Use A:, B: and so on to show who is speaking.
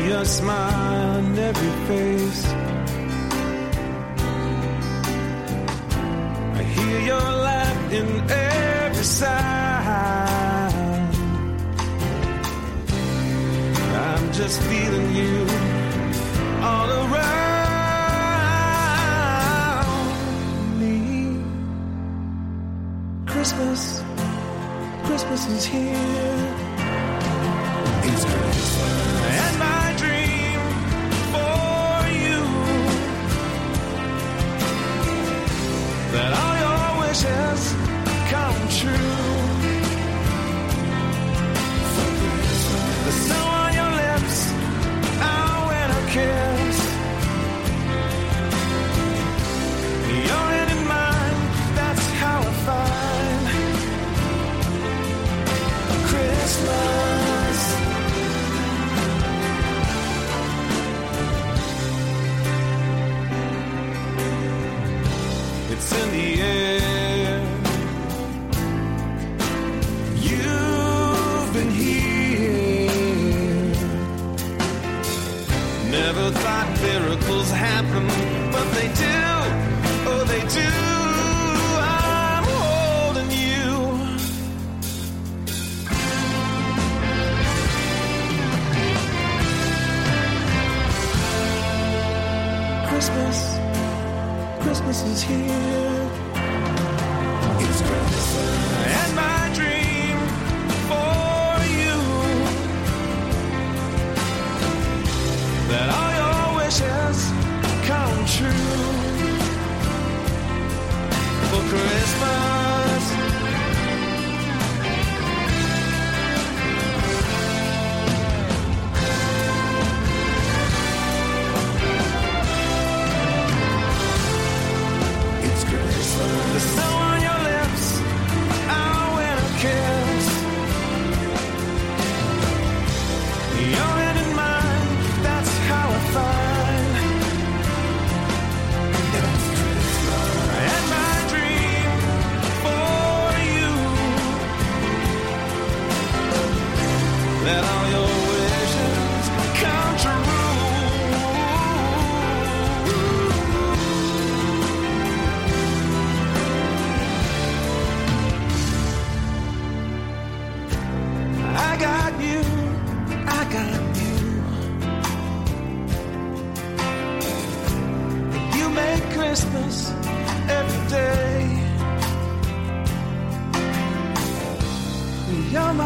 A: your smile on every face. I hear your laugh in every sound. I'm just feeling you all around me. Christmas is here. It's Christmas. And my dream for you, that all your wishes come true. The snow on your lips, our winter kiss. Your hand in mine, that's how I find Christmas. It's in the air. You've been here. Never thought miracles happen, but they do. Oh, they do. I'm holding you. Christmas is here. It's Christmas. And my dream for you, that all your wishes come true for Christmas. The snow on your lips, our winter kiss. Your hand in mine, that's how I find. And my dream for you, that all your wishes come true. I got you. You make Christmas every day. You're my